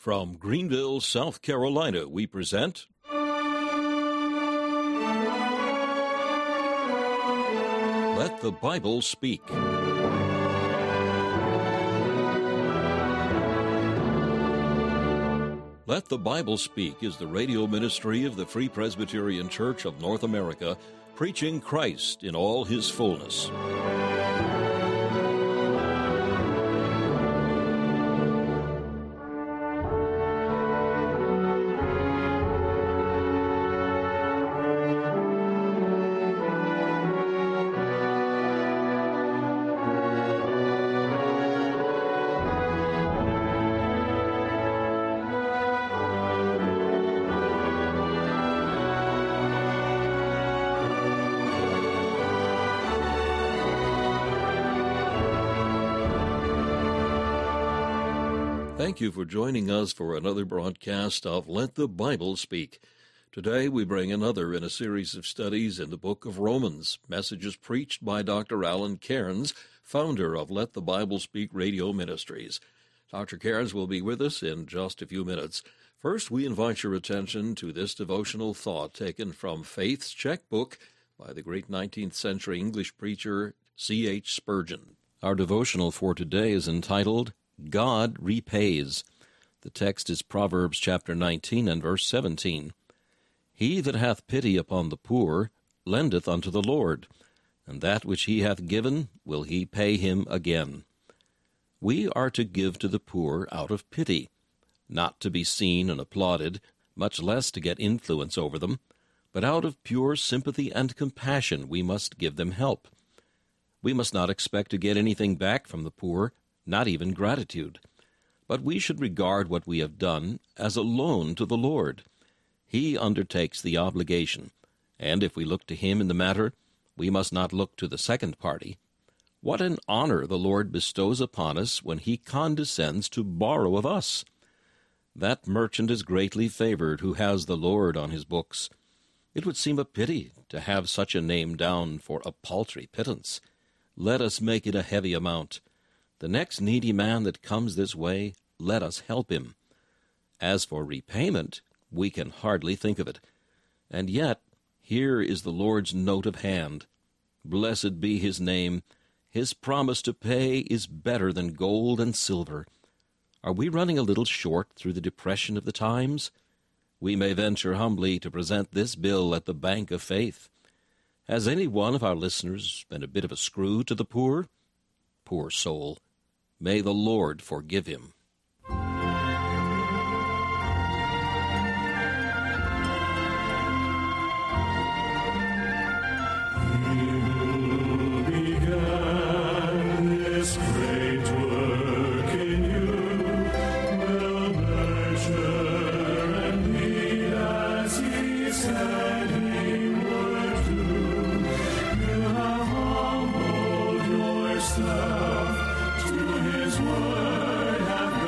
From Greenville, South Carolina, we present Let the Bible Speak. Let the Bible Speak is the radio ministry of the Free Presbyterian Church of North America, preaching Christ in all his fullness. Thank you for joining us for another broadcast of Let the Bible Speak. Today we bring another in a series of studies in the book of Romans, messages preached by Dr. Alan Cairns, founder of Let the Bible Speak Radio Ministries. Dr. Cairns will be with us in just a few minutes. First, we invite your attention to this devotional thought taken from Faith's Checkbook by the great 19th century English preacher C.H. Spurgeon. Our devotional for today is entitled, God repays. The text is Proverbs chapter 19 and verse 17. He that hath pity upon the poor lendeth unto the Lord, and that which he hath given will he pay him again. We are to give to the poor out of pity, not to be seen and applauded, much less to get influence over them, but out of pure sympathy and compassion we must give them help. We must not expect to get anything back from the poor, not even gratitude. But we should regard what we have done as a loan to the Lord. He undertakes the obligation, and if we look to him in the matter, we must not look to the second party. What an honor the Lord bestows upon us when he condescends to borrow of us! That merchant is greatly favored who has the Lord on his books. It would seem a pity to have such a name down for a paltry pittance. Let us make it a heavy amount. The next needy man that comes this way, let us help him. As for repayment, we can hardly think of it. And yet, here is the Lord's note of hand. Blessed be his name. His promise to pay is better than gold and silver. Are we running a little short through the depression of the times? We may venture humbly to present this bill at the Bank of Faith. Has any one of our listeners been a bit of a screw to the poor? Poor soul! May the Lord forgive him. To his word have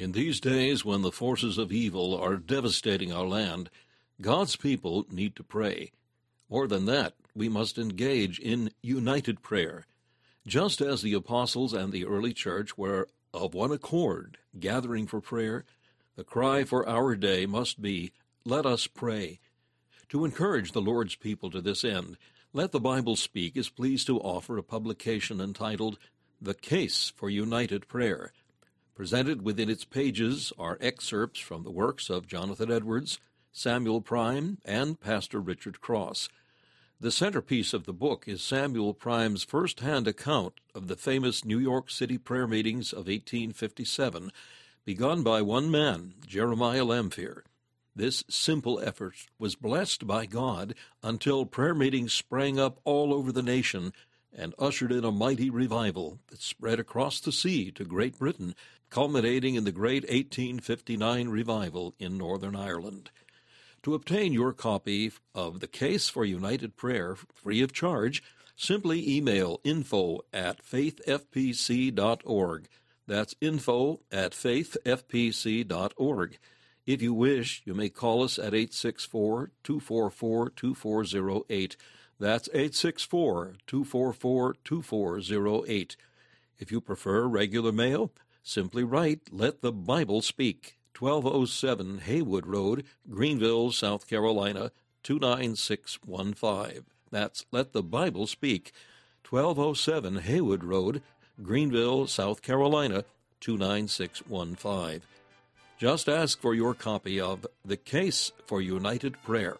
In these days when the forces of evil are devastating our land, God's people need to pray. More than that, we must engage in united prayer. Just as the apostles and the early church were of one accord, gathering for prayer, the cry for our day must be, "Let us pray." To encourage the Lord's people to this end, Let the Bible Speak is pleased to offer a publication entitled The Case for United Prayer. Presented within its pages are excerpts from the works of Jonathan Edwards, Samuel Prime, and Pastor Richard Cross. The centerpiece of the book is Samuel Prime's first-hand account of the famous New York City prayer meetings of 1857, begun by one man, Jeremiah Lamphere. This simple effort was blessed by God until prayer meetings sprang up all over the nation and ushered in a mighty revival that spread across the sea to Great Britain, culminating in the great 1859 revival in Northern Ireland. To obtain your copy of The Case for United Prayer free of charge, simply email info@faithfpc.org. That's info@faithfpc.org. If you wish, you may call us at 864-244-2408. That's 864-244-2408. If you prefer regular mail, simply write Let the Bible Speak, 1207 Haywood Road, Greenville, South Carolina, 29615. That's Let the Bible Speak, 1207 Haywood Road, Greenville, South Carolina, 29615. Just ask for your copy of The Case for United Prayer.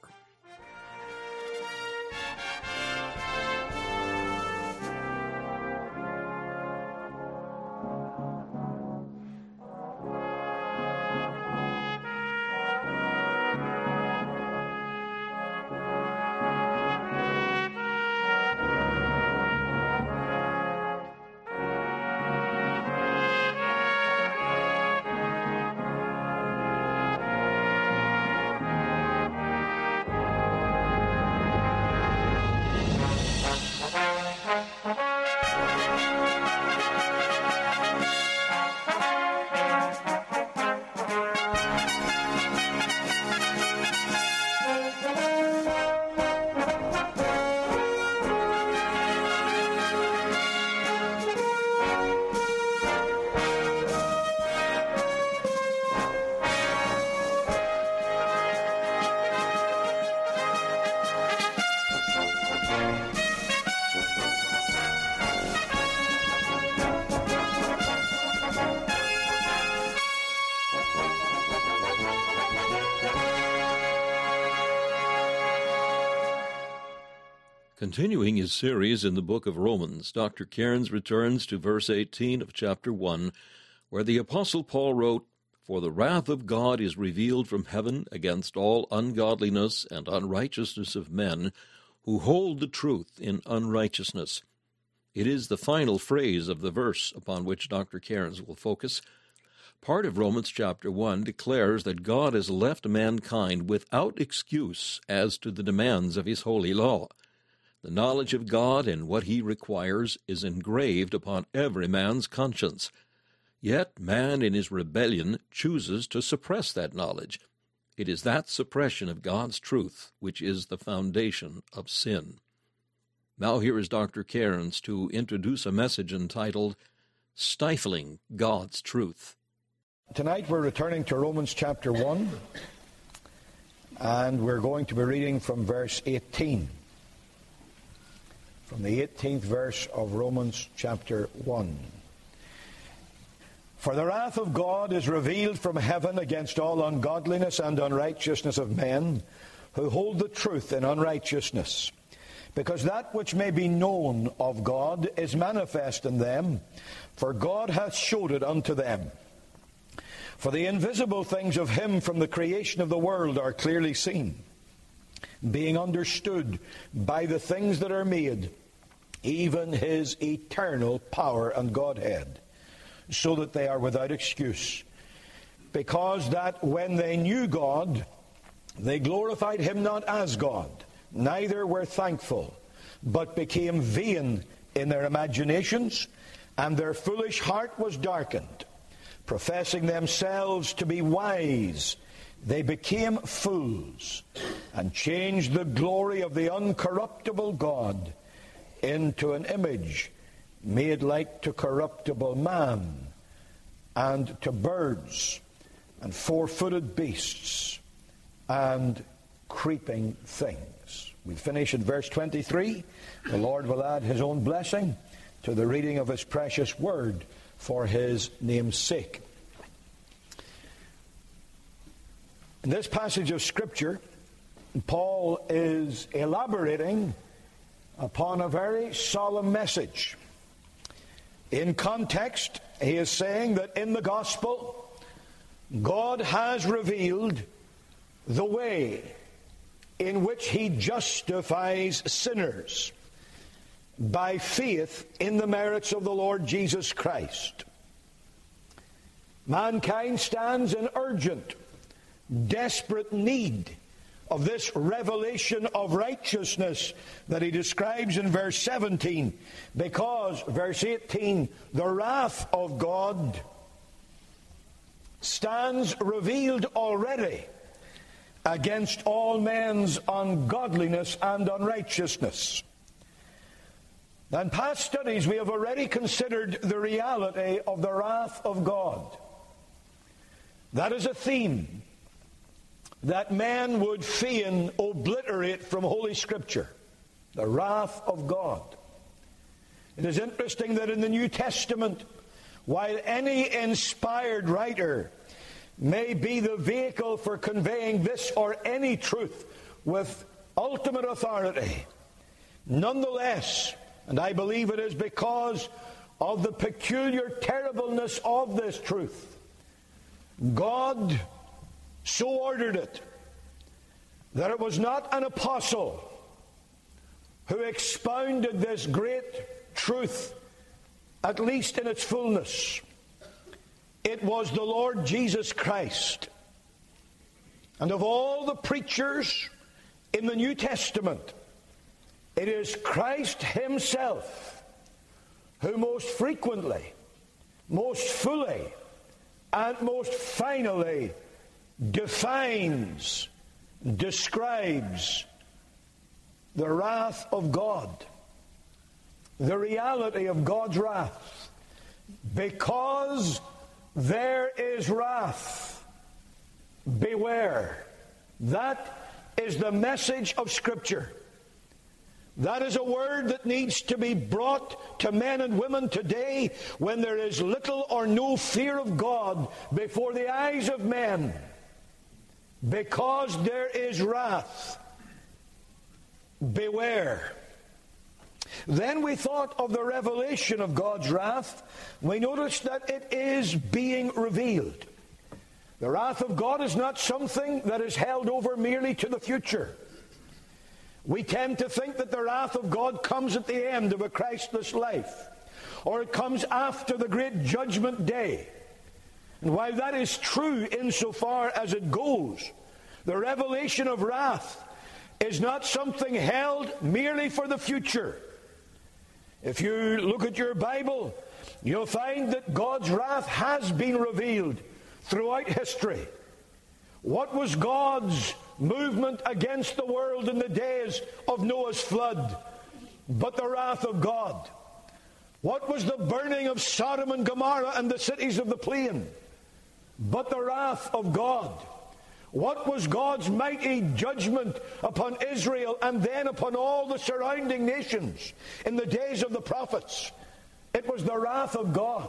Continuing his series in the book of Romans, Dr. Cairns returns to verse 18 of chapter 1, where the Apostle Paul wrote, "For the wrath of God is revealed from heaven against all ungodliness and unrighteousness of men who hold the truth in unrighteousness." It is the final phrase of the verse upon which Dr. Cairns will focus. Part of Romans chapter 1 declares that God has left mankind without excuse as to the demands of his holy law. The knowledge of God and what he requires is engraved upon every man's conscience. Yet man in his rebellion chooses to suppress that knowledge. It is that suppression of God's truth which is the foundation of sin. Now here is Dr. Cairns to introduce a message entitled, Stifling God's Truth. Tonight we're returning to Romans chapter 1, and we're going to be reading from verse 18. From the 18th verse of Romans chapter 1. For the wrath of God is revealed from heaven against all ungodliness and unrighteousness of men who hold the truth in unrighteousness, because that which may be known of God is manifest in them, for God hath showed it unto them. For the invisible things of him from the creation of the world are clearly seen, being understood by the things that are made, even his eternal power and Godhead, so that they are without excuse. Because that when they knew God, they glorified him not as God, neither were thankful, but became vain in their imaginations, and their foolish heart was darkened. professing themselves to be wise, they became fools and changed the glory of the uncorruptible God into an image made like to corruptible man, and to birds, and four-footed beasts, and creeping things. We finish at verse 23. The Lord will add His own blessing to the reading of His precious word for His name's sake. In this passage of Scripture, Paul is elaborating upon a very solemn message. In context, he is saying that in the gospel, God has revealed the way in which He justifies sinners by faith in the merits of the Lord Jesus Christ. Mankind stands in urgent, desperate need of this revelation of righteousness that he describes in verse 17, because, verse 18, the wrath of God stands revealed already against all men's ungodliness and unrighteousness. In past studies, we have already considered the reality of the wrath of God. That is a theme that man would fain obliterate from Holy Scripture. The wrath of God. It is interesting that in the New Testament, while any inspired writer may be the vehicle for conveying this or any truth with ultimate authority, nonetheless, and I believe it is because of the peculiar terribleness of this truth, God so ordered it that it was not an apostle who expounded this great truth, at least in its fullness. It was the Lord Jesus Christ. And of all the preachers in the New Testament, it is Christ Himself who most frequently, most fully, and most finally defines, describes the wrath of God, the reality of God's wrath. Because there is wrath, beware. That is the message of Scripture. That is a word that needs to be brought to men and women today when there is little or no fear of God before the eyes of men. Because there is wrath, beware. Then we thought of the revelation of God's wrath. We noticed that it is being revealed. The wrath of God is not something that is held over merely to the future. We tend to think that the wrath of God comes at the end of a Christless life, or it comes after the great judgment day. And while that is true insofar as it goes, the revelation of wrath is not something held merely for the future. If you look at your Bible, you'll find that God's wrath has been revealed throughout history. What was God's movement against the world in the days of Noah's flood but the wrath of God? What was the burning of Sodom and Gomorrah and the cities of the plain but the wrath of God? What was God's mighty judgment upon Israel and then upon all the surrounding nations in the days of the prophets? It was the wrath of God.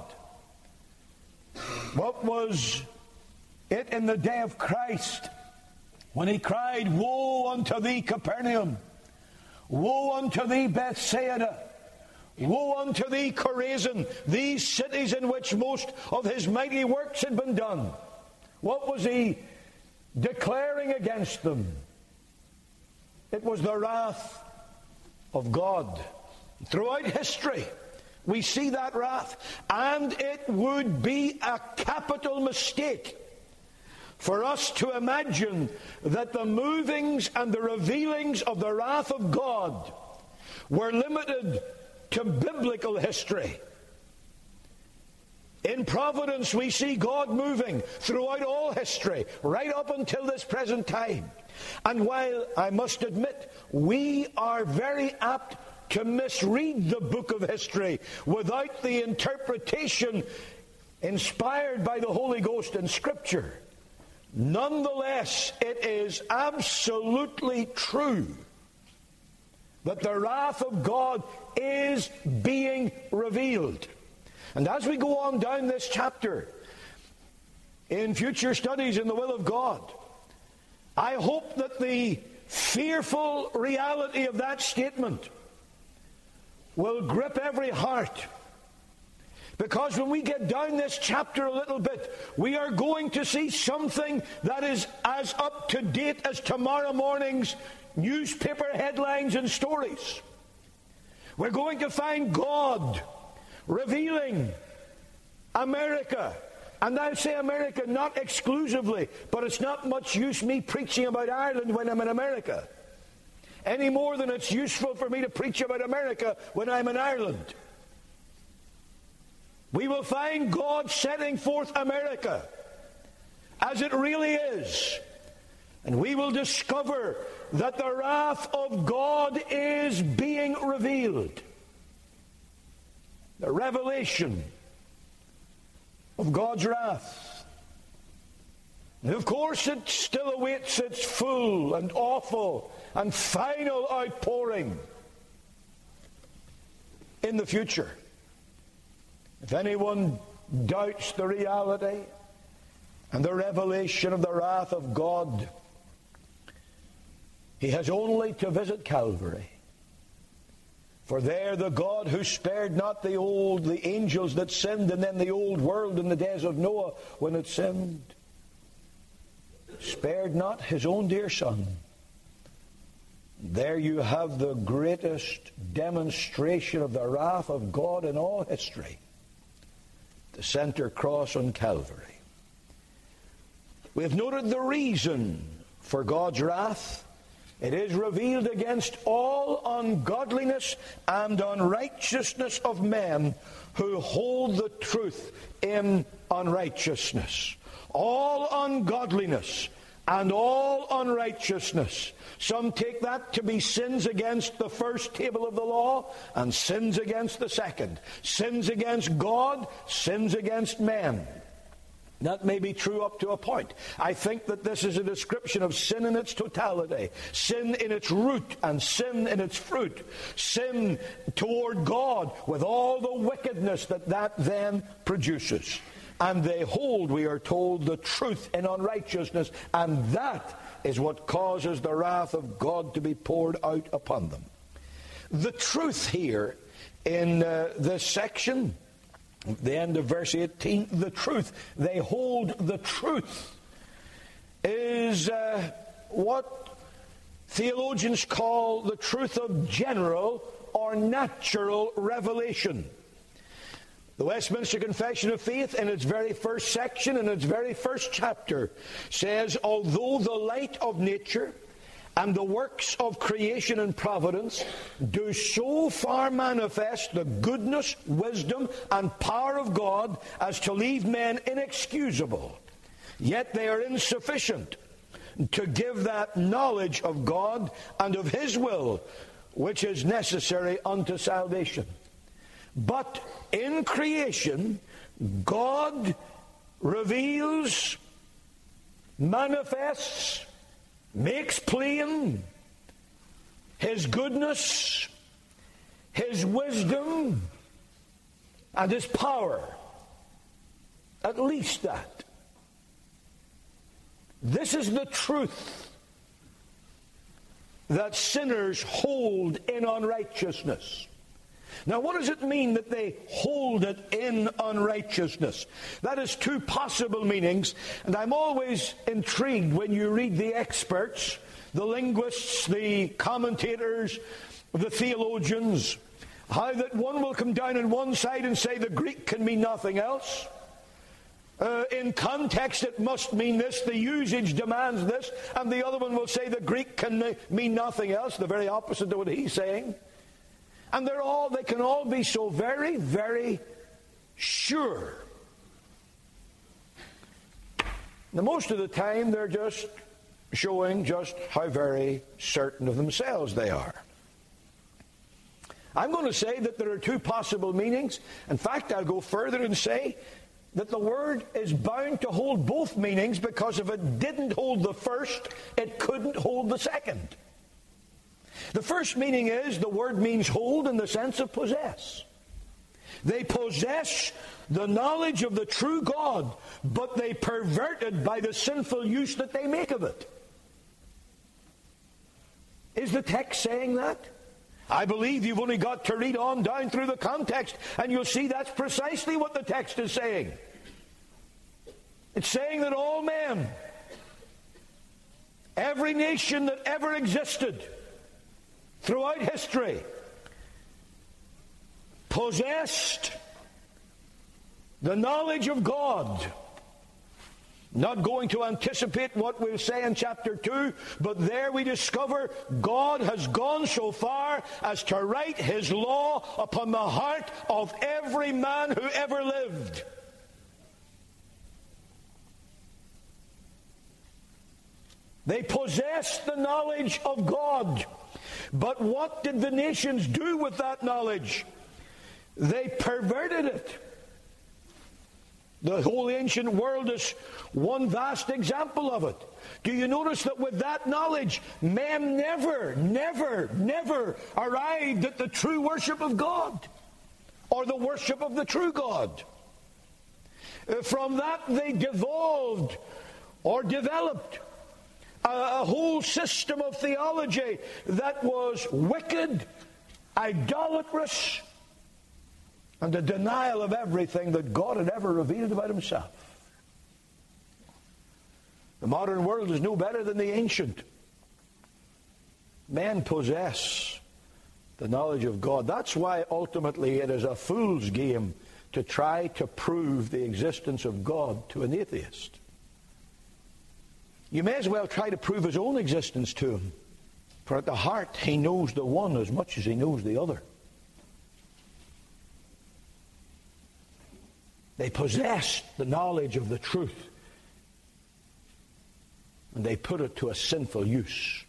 What was it in the day of Christ when He cried, "Woe unto thee, Capernaum! Woe unto thee, Bethsaida! Woe unto thee, Chorazin!" These cities in which most of His mighty works had been done. What was He declaring against them? It was the wrath of God. Throughout history, we see that wrath, and it would be a capital mistake for us to imagine that the movings and the revealings of the wrath of God were limited to biblical history. In providence, we see God moving throughout all history, right up until this present time. And while I must admit, we are very apt to misread the book of history without the interpretation inspired by the Holy Ghost in Scripture, nonetheless, it is absolutely true that the wrath of God is being revealed. And as we go on down this chapter, in future studies in the will of God, I hope that the fearful reality of that statement will grip every heart. Because when we get down this chapter a little bit, we are going to see something that is as up to date as tomorrow morning's newspaper headlines and stories. We're going to find God revealing America. And I say America not exclusively, but it's not much use me preaching about Ireland when I'm in America, any more than it's useful for me to preach about America when I'm in Ireland. We will find God setting forth America as it really is. And we will discover that the wrath of God is being revealed. The revelation of God's wrath. And of course it still awaits its full and awful and final outpouring in the future. If anyone doubts the reality and the revelation of the wrath of God, he has only to visit Calvary. For there the God who spared not the angels that sinned, and then the old world in the days of Noah when it sinned, spared not his own dear Son. There you have the greatest demonstration of the wrath of God in all history. The center cross on Calvary. We have noted the reason for God's wrath. It is revealed against all ungodliness and unrighteousness of men who hold the truth in unrighteousness. All ungodliness and all unrighteousness. Some take that to be sins against the first table of the law and sins against the second. Sins against God, sins against men. That may be true up to a point. I think that this is a description of sin in its totality. Sin in its root and sin in its fruit. Sin toward God with all the wickedness that then produces. And they hold, we are told, the truth in unrighteousness. And that is what causes the wrath of God to be poured out upon them. The truth here in this section, the end of verse 18, the truth, they hold the truth, is what theologians call the truth of general or natural revelation. The Westminster Confession of Faith, in its very first section, in its very first chapter, says, although the light of nature and the works of creation and providence do so far manifest the goodness, wisdom, and power of God as to leave men inexcusable, yet they are insufficient to give that knowledge of God and of His will which is necessary unto salvation. But in creation, God reveals, manifests, makes plain His goodness, His wisdom, and His power. At least that. This is the truth that sinners hold in unrighteousness. Now, what does it mean that they hold it in unrighteousness? That is two possible meanings, and I'm always intrigued when you read the experts, the linguists, the commentators, the theologians, how that one will come down on one side and say the Greek can mean nothing else. In context it must mean this, the usage demands this, and the other one will say the Greek can mean nothing else, the very opposite of what he's saying. And they can all be so very, very sure Now, most of the time, they're just showing just how very certain of themselves they are. I'm going to say that there are two possible meanings. In fact, I'll go further and say that the word is bound to hold both meanings, because if it didn't hold the first, it couldn't hold the second. The first meaning is the word means hold in the sense of possess. They possess the knowledge of the true God, but they pervert it by the sinful use that they make of it. Is the text saying that? I believe you've only got to read on down through the context, and you'll see that's precisely what the text is saying. It's saying that all men, every nation that ever existed throughout history, possessed the knowledge of God. Not going to anticipate what we'll say in chapter 2, but there we discover God has gone so far as to write his law upon the heart of every man who ever lived. They possessed the knowledge of God. But what did the nations do with that knowledge? They perverted it. The whole ancient world is one vast example of it. Do you notice that with that knowledge, men never arrived at the true worship of God, or the worship of the true God? From that they devolved or developed a whole system of theology that was wicked, idolatrous, and a denial of everything that God had ever revealed about himself. The modern world is no better than the ancient. Men possess the knowledge of God. That's why ultimately it is a fool's game to try to prove the existence of God to an atheist. You may as well try to prove his own existence to him, for at the heart he knows the one as much as he knows the other. They possessed the knowledge of the truth, and they put it to a sinful use.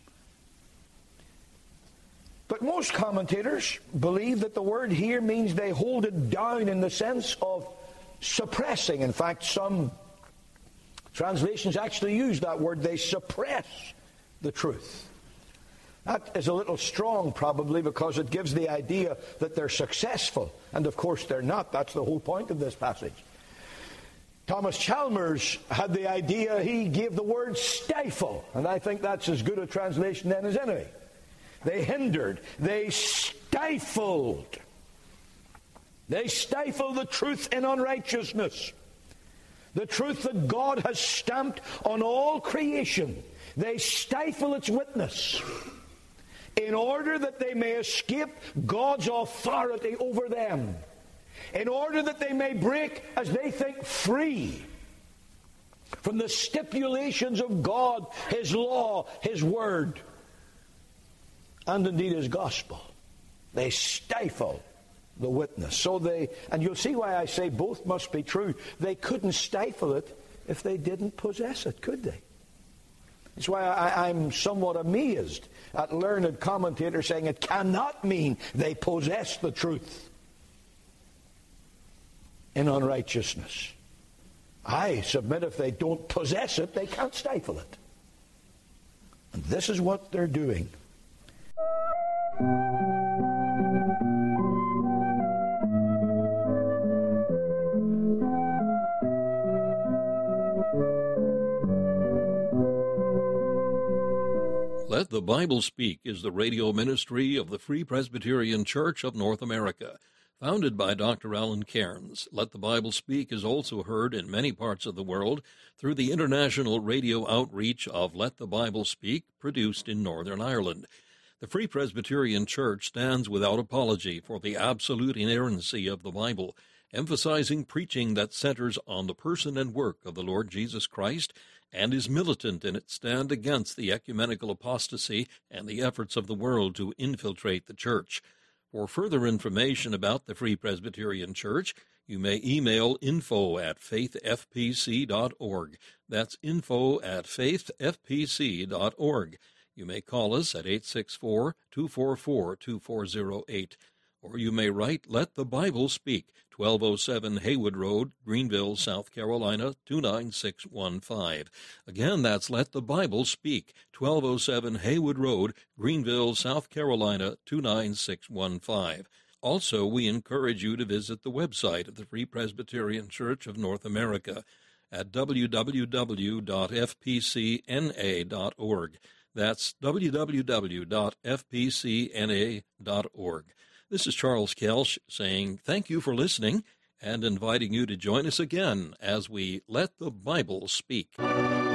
But most commentators believe that the word here means they hold it down in the sense of suppressing. In fact, some translations actually use that word. They suppress the truth. That is a little strong, probably, because it gives the idea that they're successful. And of course they're not. That's the whole point of this passage. Thomas Chalmers had the idea, he gave the word stifle. And I think that's as good a translation then as any. They hindered. They stifled. They stifled the truth in unrighteousness. The truth that God has stamped on all creation. They stifle its witness, in order that they may escape God's authority over them, in order that they may break, as they think, free from the stipulations of God, his law, his word, and indeed his gospel. They stifle the witness. So and you'll see why I say both must be true. They couldn't stifle it if they didn't possess it, could they? That's why I'm somewhat amazed at learned commentators saying it cannot mean they possess the truth in unrighteousness. I submit if they don't possess it, they can't stifle it. And this is what they're doing. Let the Bible Speak is the radio ministry of the Free Presbyterian Church of North America. Founded by Dr. Alan Cairns, Let the Bible Speak is also heard in many parts of the world through the international radio outreach of Let the Bible Speak, produced in Northern Ireland. The Free Presbyterian Church stands without apology for the absolute inerrancy of the Bible, emphasizing preaching that centers on the person and work of the Lord Jesus Christ, and is militant in its stand against the ecumenical apostasy and the efforts of the world to infiltrate the church. For further information about the Free Presbyterian Church, you may email info@faithfpc.org. That's info@faithfpc.org. You may call us at 864-244-2408. Or you may write Let the Bible Speak, 1207 Haywood Road, Greenville, South Carolina, 29615. Again, that's Let the Bible Speak, 1207 Haywood Road, Greenville, South Carolina, 29615. Also, we encourage you to visit the website of the Free Presbyterian Church of North America at www.fpcna.org. That's www.fpcna.org. This is Charles Kelsch saying thank you for listening and inviting you to join us again as we Let the Bible Speak.